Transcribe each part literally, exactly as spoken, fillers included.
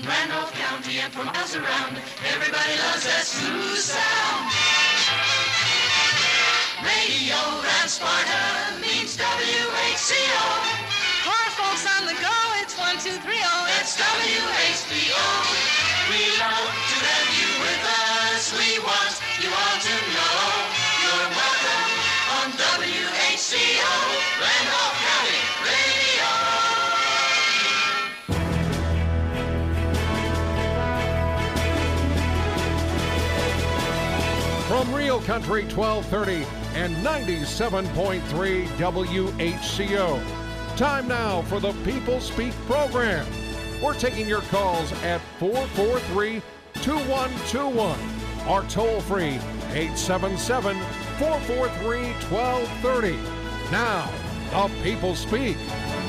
Randolph County and for miles around. Everybody loves that smooth sound. Radio and Sparta means W H C O. For folks on the go, it's one, two, three, oh. It's W H C O. We love to have you with us. We want you all to know you're welcome on W H C O, Randolph County Radio. From Real Country twelve thirty and ninety-seven point three W H C O. Time now for the People Speak program. We're taking your calls at four four three, two one two one or toll free eight seven seven, four four three, one two three zero. Now, the People Speak.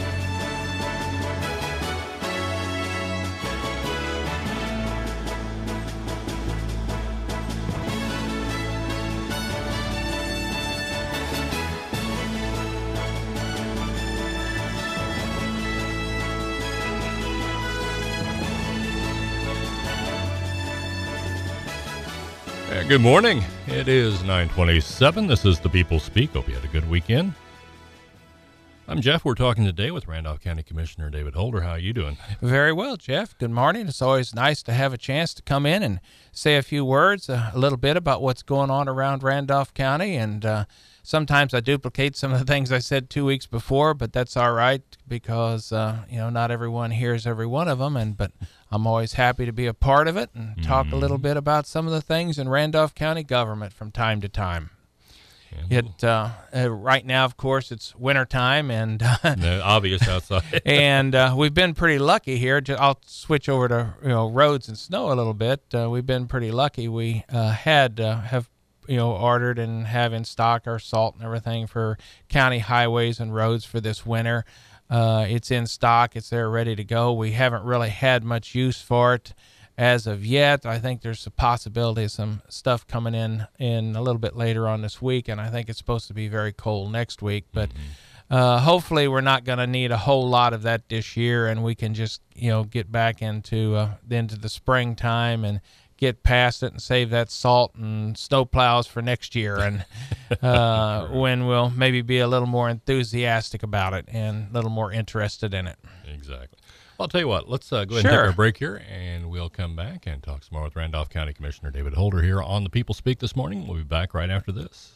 Good morning. It is nine twenty-seven. This is the People Speak. Hope you had a good weekend. I'm Jeff. We're talking today with Randolph County Commissioner David Holder. How are you doing? Very well, Jeff. Good morning. It's always nice to have a chance to come in and say a few words, uh, a little bit about what's going on around Randolph County. And uh, sometimes I duplicate some of the things I said two weeks before, but that's all right because, uh, you know, not everyone hears every one of them. And but I'm always happy to be a part of it and talk mm-hmm. a little bit about some of the things in Randolph County government from time to time. Yeah, it uh, uh, right now, of course, it's wintertime and uh, no, obvious outside. and uh, we've been pretty lucky here. I'll switch over to you know roads and snow a little bit. Uh, we've been pretty lucky. We uh, had uh, have you know ordered and have in stock our salt and everything for county highways and roads for this winter. Uh, it's in stock. It's there ready to go. We haven't really had much use for it as of yet. I think there's a possibility of some stuff coming in in a little bit later on this week, and I think it's supposed to be very cold next week. But mm-hmm. uh, hopefully we're not going to need a whole lot of that this year, and we can just you know get back into uh, into the springtime and get past it and save that salt and snow plows for next year, and uh, when we'll maybe be a little more enthusiastic about it and a little more interested in it. Exactly. Well, I'll tell you what, let's uh, go ahead sure. and take our break here, and we'll come back and talk some more with Randolph County Commissioner David Holder here on the People Speak this morning. We'll be back right after this.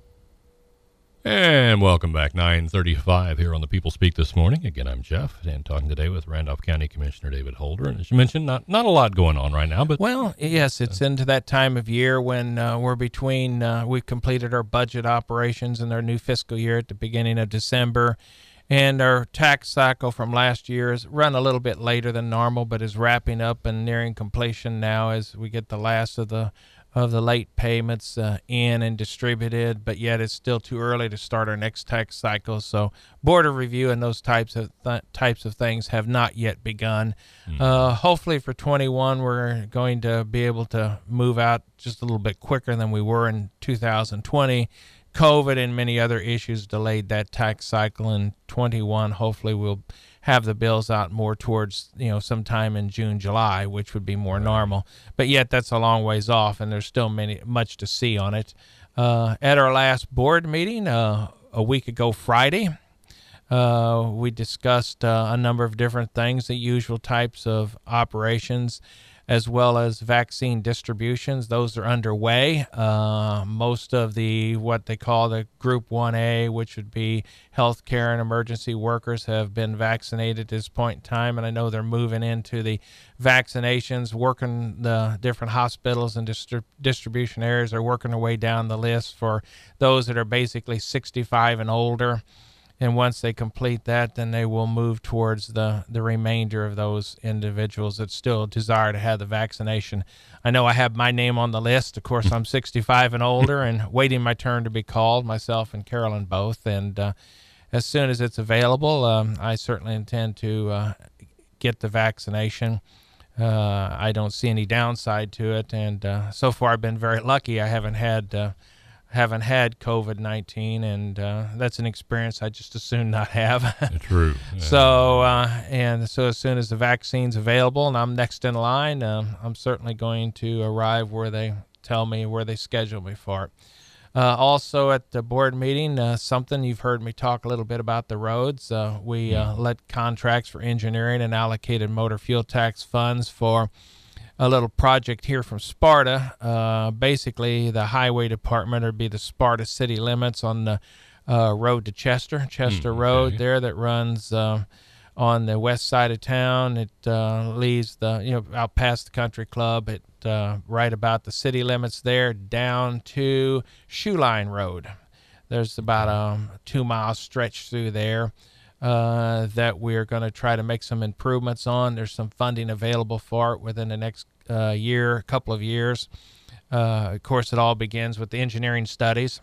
And welcome back, nine thirty-five here on the People Speak this morning. Again, I'm Jeff, and talking today with Randolph County Commissioner David Holder. And as you mentioned, not not a lot going on right now, but well, yes, it's uh, into that time of year when uh, we're between. Uh, we've completed our budget operations in our new fiscal year at the beginning of December, and our tax cycle from last year is run a little bit later than normal, but is wrapping up and nearing completion now as we get the last of the. of the late payments uh, in and distributed, but yet it's still too early to start our next tax cycle. So board of review and those types of th- types of things have not yet begun. Mm-hmm. Uh, hopefully for twenty-one, we're going to be able to move out just a little bit quicker than we were in two thousand twenty. COVID and many other issues delayed that tax cycle in twenty-one. Hopefully we'll have the bills out more towards, you know, sometime in June, July, which would be more right. normal. But yet that's a long ways off, and there's still many much to see on it. Uh, at our last board meeting uh, a week ago Friday, uh, we discussed uh, a number of different things, the usual types of operations, as well as vaccine distributions. Those are underway. Uh, most of the, what they call the Group one A, which would be healthcare and emergency workers, have been vaccinated at this point in time, and I know they're moving into the vaccinations, working the different hospitals and distri- distribution areas are working their way down the list for those that are basically sixty-five and older. And once they complete that, then they will move towards the, the remainder of those individuals that still desire to have the vaccination. I know I have my name on the list. Of course, I'm sixty-five and older and waiting my turn to be called, myself and Carolyn both. And uh, as soon as it's available, um, I certainly intend to uh, get the vaccination. Uh, I don't see any downside to it. And uh, so far, I've been very lucky. I haven't had... Uh, haven't had COVID nineteen, and uh, that's an experience I just as soon not have. True. Yeah. So, uh, and so as soon as the vaccine's available and I'm next in line, um, I'm certainly going to arrive where they tell me, where they schedule me for it. Uh, also at the board meeting, uh, something you've heard me talk a little bit about the roads. Uh, we uh, let contracts for engineering and allocated motor fuel tax funds for a little project here from Sparta. Uh, basically, the highway department would be the Sparta city limits on the uh, road to Chester, Chester Mm, Road okay. there that runs uh, on the west side of town. It uh, leaves the, you know, out past the country club. It uh, right about the city limits there down to Shoe Line Road. There's about a two mile stretch through there uh, that we're going to try to make some improvements on. There's some funding available for it within the next uh, year, couple of years. Uh, of course, it all begins with the engineering studies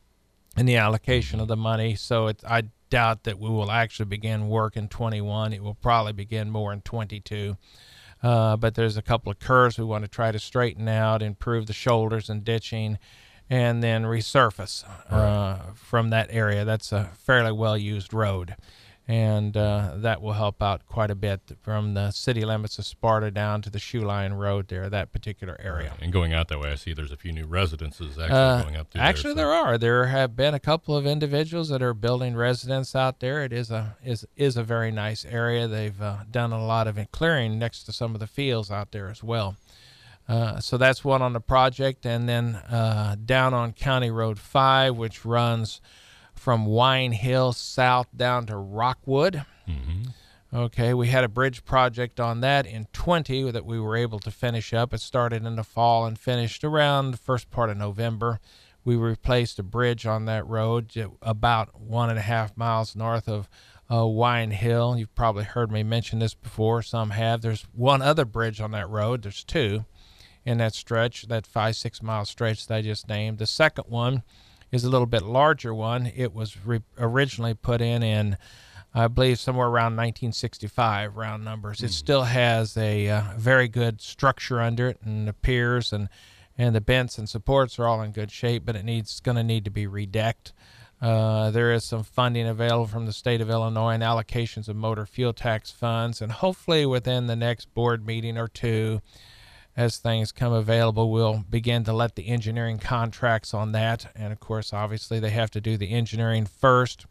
and the allocation of the money. So it, I doubt that we will actually begin work in twenty-one. It will probably begin more in twenty-two. Uh, but there's a couple of curves we want to try to straighten out, improve the shoulders and ditching, and then resurface uh, Right. from that area. That's a fairly well-used road, and uh, that will help out quite a bit from the city limits of Sparta down to the Shoe Line Road there, that particular area. And going out that way, I see there's a few new residences actually Uh, going up through actually, there. there are. There have been a couple of individuals that are building residence out there. It is a is is a very nice area. They've uh, done a lot of clearing next to some of the fields out there as well. Uh, so that's one on the project, and then uh, down on County Road five, which runs from Wine Hill south down to Rockwood. Mm-hmm. Okay, we had a bridge project on that in twenty that we were able to finish up. It started in the fall and finished around the first part of November. We replaced a bridge on that road j- about one and a half miles north of uh, Wine Hill. You've probably heard me mention this before. Some have. There's one other bridge on that road. There's two in that stretch, that five, six mile stretch that I just named. The second one is a little bit larger one. It was re- originally put in in I believe somewhere around nineteen sixty-five, round numbers. It still has a uh, very good structure under it, and the piers and, and the bents and supports are all in good shape, but it needs going to need to be redecked. Uh, there is some funding available from the state of Illinois and allocations of motor fuel tax funds, and hopefully within the next board meeting or two, as things come available, we'll begin to let the engineering contracts on that. And, of course, obviously they have to do the engineering first.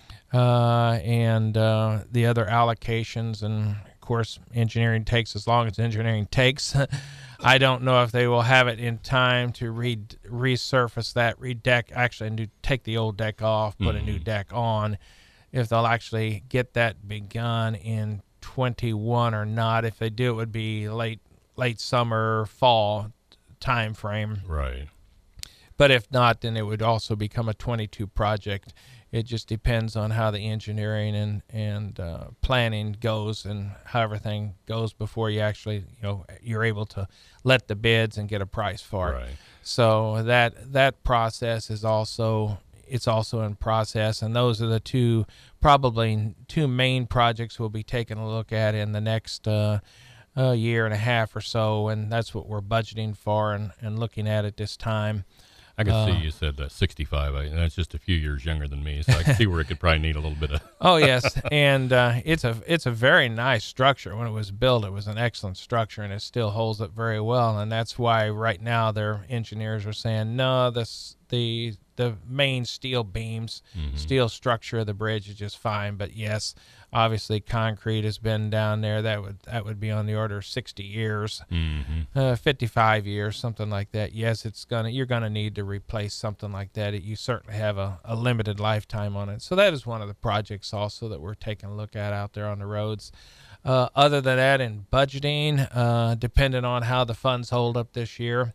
Uh, and uh, the other allocations, and of course engineering takes as long as engineering takes. I don't know if they will have it in time to re- resurface that, redeck, actually new, take the old deck off, put mm-hmm. a new deck on, if they'll actually get that begun in twenty-one or not. If they do, it would be late late summer, fall time frame. Right. But if not, then it would also become a twenty-two project. It just depends on how the engineering and and uh, planning goes, and how everything goes before you actually, you know, you're able to let the bids and get a price for it. Right. So that that process is also it's also in process, and those are the two probably two main projects we'll be taking a look at in the next uh, uh, year and a half or so, and that's what we're budgeting for and, and looking at at this time. I can Uh, see you said uh, sixty-five. I, and that's just a few years younger than me, so I can see where it could probably need a little bit of. Oh yes, and uh, it's a it's a very nice structure. When it was built, it was an excellent structure, and it still holds up very well. And that's why right now their engineers are saying no, this the the main steel beams, Mhm. steel structure of the bridge is just fine. But yes, obviously concrete has been down there. That would that would be on the order of sixty years. Mm-hmm. Uh, fifty-five years, something like that. Yes, it's gonna. You're gonna need to replace something like that. It, you certainly have a, a limited lifetime on it. So that is one of the projects also that we're taking a look at out there on the roads. Uh, other than that, in budgeting, uh, depending on how the funds hold up this year,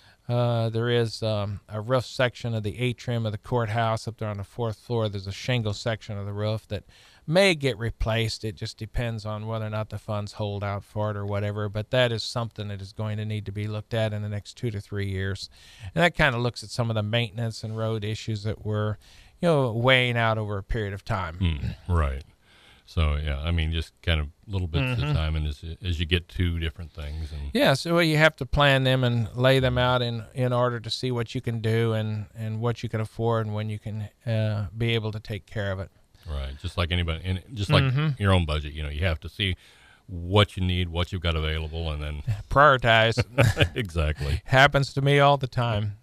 uh, there is um, a roof section of the atrium of the courthouse up there on the fourth floor. There's a shingle section of the roof that may get replaced. It just depends on whether or not the funds hold out for it or whatever, but that is something that is going to need to be looked at in the next two to three years. And that kind of looks at some of the maintenance and road issues that we're, you know, weighing out over a period of time. Mm, right. So, yeah, I mean, just kind of little bits Mm-hmm. at a time, and as, as you get to different things. And Yeah, so you have to plan them and lay them out in, in order to see what you can do and, and what you can afford and when you can uh, be able to take care of it. Right, just like anybody, and just like Mm-hmm. your own budget, you know, you have to see what you need, what you've got available, and then Prioritize. exactly. Happens to me all the time.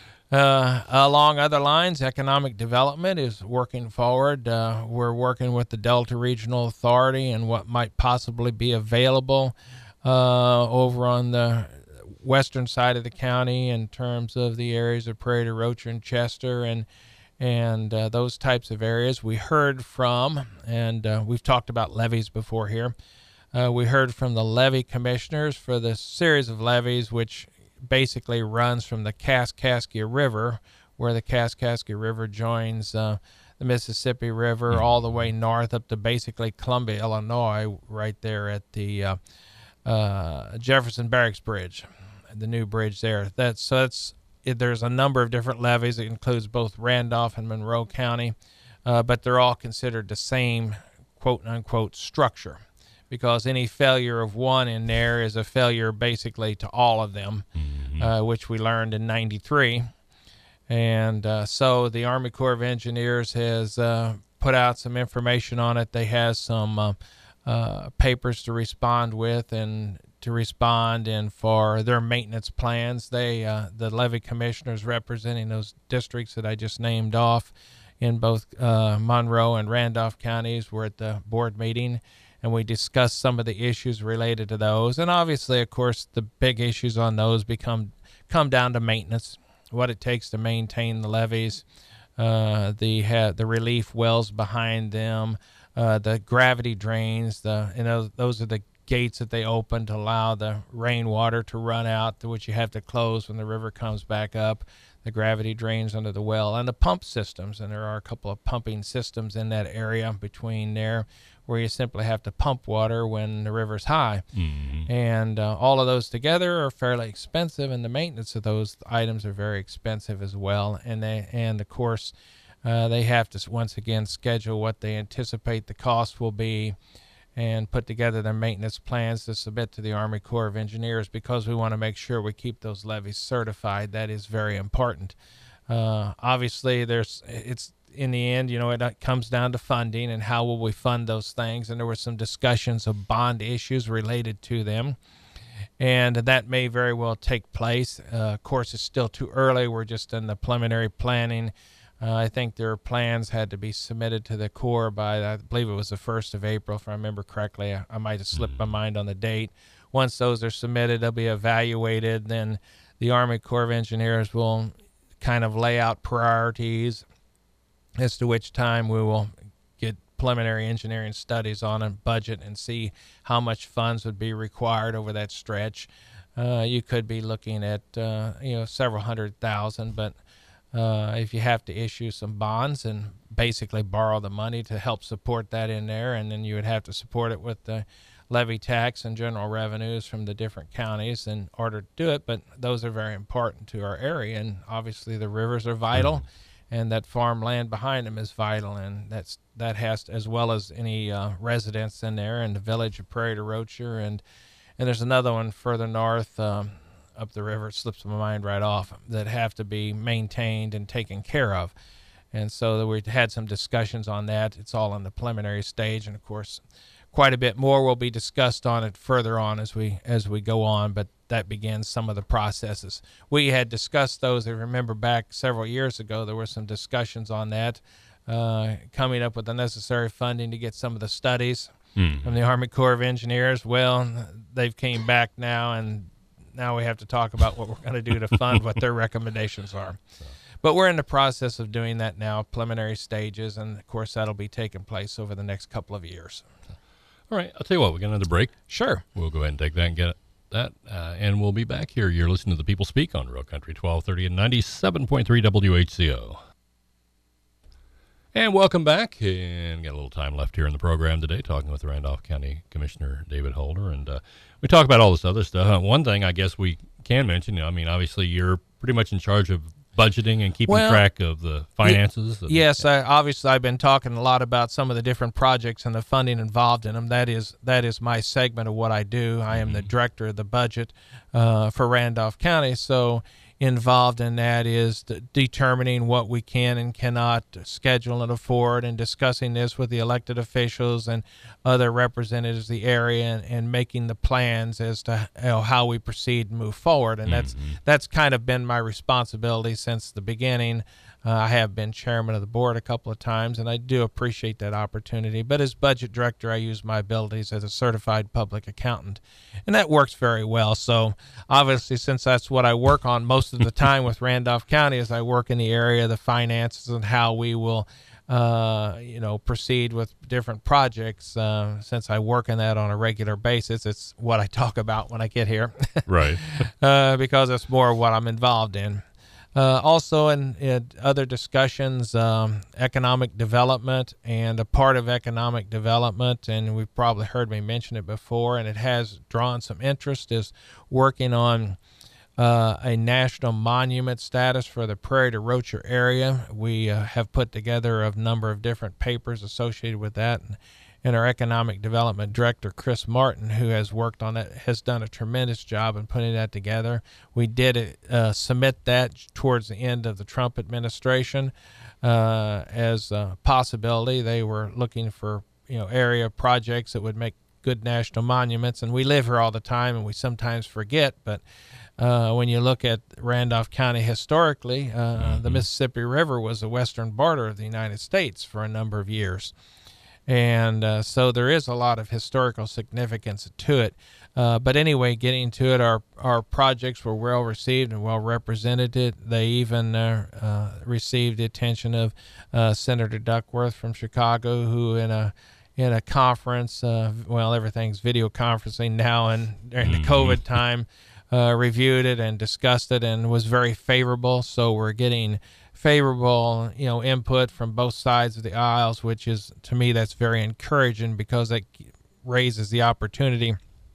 Uh, along other lines, economic development is working forward. Uh, we're working with the Delta Regional Authority and what might possibly be available uh, over on the western side of the county in terms of the areas of Prairie du Rocher and Chester and and uh, those types of areas. We heard from, and uh, we've talked about levees before here, uh, we heard from the levee commissioners for the series of levees which basically runs from the Kaskaskia River, where the Kaskaskia River joins uh, the Mississippi River Mm-hmm. all the way north up to basically Columbia, Illinois, right there at the uh, uh, Jefferson Barracks Bridge, the new bridge there. That's so that's it, there's a number of different levees. It includes both Randolph and Monroe County, uh, but they're all considered the same quote unquote structure, because any failure of one in there is a failure basically to all of them, Mm-hmm. uh, which we learned in ninety-three. And uh, so the Army Corps of Engineers has uh, put out some information on it. They have some uh, uh, papers to respond with and to respond and for their maintenance plans. They, uh, the levee commissioners representing those districts that I just named off in both uh, Monroe and Randolph counties were at the board meeting, and we discussed some of the issues related to those. And obviously, of course, the big issues on those become come down to maintenance, what it takes to maintain the levees, uh, the ha- the relief wells behind them, uh, the gravity drains, the you know those are the gates that they open to allow the rainwater to run out, to which you have to close when the river comes back up. The gravity drains under the well, and the pump systems, and there are a couple of pumping systems in that area between there where you simply have to pump water when the river's high. Mm-hmm. And uh, all of those together are fairly expensive, and the maintenance of those items are very expensive as well. And they, and of course, uh, they have to once again schedule what they anticipate the cost will be, and put together their maintenance plans to submit to the Army Corps of Engineers, because we want to make sure we keep those levees certified. That is very important. Uh, obviously, there's it's in the end, you know, it comes down to funding and how will we fund those things. And there were some discussions of bond issues related to them, and that may very well take place. Uh, of course, it's still too early. We're just in the preliminary planning. Uh, I think their plans had to be submitted to the Corps by, I believe it was the first of April, if I remember correctly. I, I might have slipped my mind on the date. Once those are submitted, they'll be evaluated. Then the Army Corps of Engineers will kind of lay out priorities as to which time we will get preliminary engineering studies on a budget and see how much funds would be required over that stretch. Uh, you could be looking at, uh, you know, several hundred thousand, but Uh, if you have to issue some bonds and basically borrow the money to help support that in there, and then you would have to support it with the levy tax and general revenues from the different counties in order to do it. But those are very important to our area, and obviously the rivers are vital, and that farmland behind them is vital, and that's that has to, as well as any uh, residents in there in the village of Prairie du Rocher, and and there's another one further north. Um, up the river, it slips my mind right off, that have to be maintained and taken care of. And so we had some discussions on that. It's all in the preliminary stage, and of course quite a bit more will be discussed on it further on as we as we go on, but that begins some of the processes. We had discussed those, I remember back several years ago, there were some discussions on that, uh, coming up with the necessary funding to get some of the studies Mm-hmm. from the Army Corps of Engineers. Well, they've came back now, and now we have to talk about what we're going to do to fund what their recommendations are. But we're in the process of doing that now, preliminary stages, and of course that'll be taking place over the next couple of years. All right, I'll tell you what, we got another break. Sure. We'll go ahead and take that and get that, uh, and we'll be back here. You're listening to The People Speak on Real Country twelve thirty and ninety-seven point three W H C O. And welcome back, and got a little time left here in the program today, talking with Randolph County Commissioner David Holder, and uh, we talk about all this other stuff. Uh, one thing I guess we can mention, I mean, obviously you're pretty much in charge of budgeting and keeping Well, track of the finances? of- Yes, I, obviously I've been talking a lot about some of the different projects and the funding involved in them. That is that is my segment of what I do. I am the director of the budget uh, for Randolph County, so involved in that is the determining what we can and cannot schedule and afford, and discussing this with the elected officials and other representatives of the area, and, and making the plans as to, you know, how we proceed and move forward. And that's Mm-hmm. that's kind of been my responsibility since the beginning. Uh, I have been chairman of the board a couple of times, and I do appreciate that opportunity. But as budget director, I use my abilities as a certified public accountant, and that works very well. So obviously, since that's what I work on most of the time with Randolph County, is I work in the area of the finances and how we will, uh, you know, proceed with different projects. Uh, since I work in that on a regular basis, it's what I talk about when I get here, Right. uh, because it's more what I'm involved in. Uh, also, in, in other discussions, um, economic development, and a part of economic development, and we've probably heard me mention it before, and it has drawn some interest, is working on uh, a national monument status for the Prairie to Rocher area. We uh, have put together a number of different papers associated with that, and, and our economic development director, Chris Martin, who has worked on it, has done a tremendous job in putting that together. We did uh, submit that towards the end of the Trump administration uh, as a possibility. They were looking for, you know, area projects that would make good national monuments, and we live here all the time, and we sometimes forget, but uh, when you look at Randolph County historically, uh, mm-hmm. the Mississippi River was the western border of the United States for a number of years. And uh, so there is a lot of historical significance to it. Uh, but anyway, getting to it, our, our projects were well received and well represented. They even uh, uh, received the attention of uh, Senator Duckworth from Chicago, who in a in a conference, uh, well, everything's video conferencing now, and during the COVID time, uh, reviewed it and discussed it and was very favorable. So we're getting favorable, you know, input from both sides of the aisles, which is, to me, that's very encouraging, because that raises the opportunity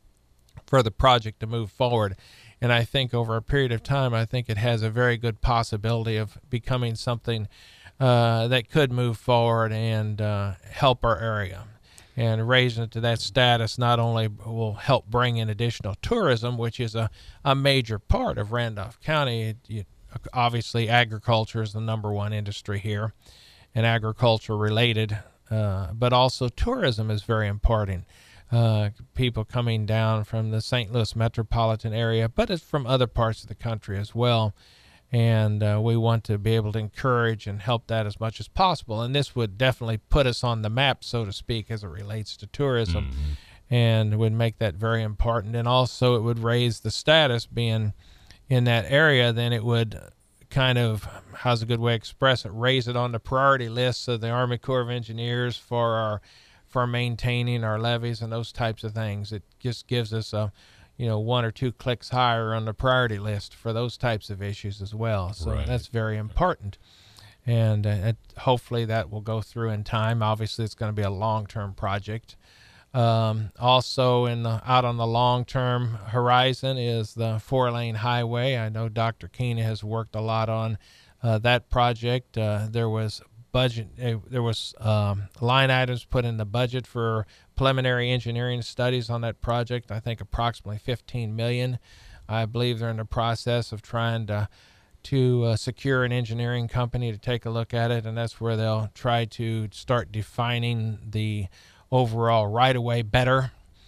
for the project to move forward. And I think over a period of time, I think it has a very good possibility of becoming something uh, that could move forward and uh, help our area. And raising it to that status not only will help bring in additional tourism, which is a, a major part of Randolph County. It, it, Obviously, agriculture is the number one industry here, and agriculture related, uh, but also tourism is very important. Uh, people coming down from the Saint Louis metropolitan area, but it's from other parts of the country as well. And uh, we want to be able to encourage and help that as much as possible. And this would definitely put us on the map, so to speak, as it relates to tourism, mm-hmm. and would make that very important. And also it would raise the status, being in that area, then it would kind of, how's a good way to express it, raise it on the priority list of the Army Corps of Engineers for our for maintaining our levees and those types of things. It just gives us a, you know, one or two clicks higher on the priority list for those types of issues as well. So right. That's very important. And uh, it, hopefully that will go through in time. Obviously, it's going to be a long-term project. Um, also, in the, out on the long-term horizon is the four-lane highway. I know Doctor Keena has worked a lot on uh, that project. Uh, there was budget, uh, there was um, line items put in the budget for preliminary engineering studies on that project. I think approximately fifteen million dollars. I believe they're in the process of trying to to uh, secure an engineering company to take a look at it, and that's where they'll try to start defining the overall right-of-way better,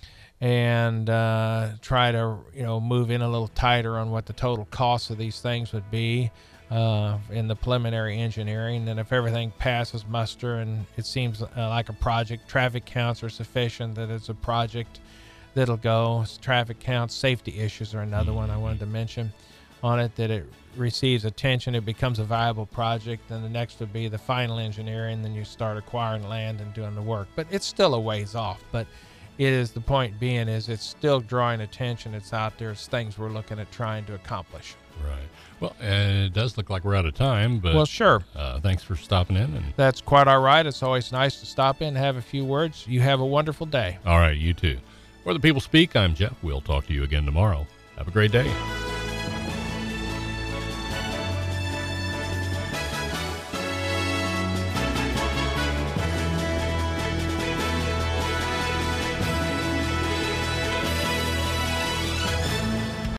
and uh, try to, you know, move in a little tighter on what the total cost of these things would be uh, in the preliminary engineering. And if everything passes muster and it seems uh, like a project, traffic counts are sufficient, that it's a project that'll go. Traffic counts, safety issues are another one I wanted to mention on it, that it receives attention, it becomes a viable project. Then the next would be the final engineering, then you start acquiring land and doing the work. But it's still a ways off. But it is, the point being is it's still drawing attention. It's out there. It's things we're looking at trying to accomplish. Right. Well, and it does look like we're out of time, but well, sure. Uh, thanks for stopping in. And that's quite all right. It's always nice to stop in and have a few words. You have a wonderful day. All right, you too. Where the People Speak, I'm Jeff. We'll talk to you again tomorrow. Have a great day.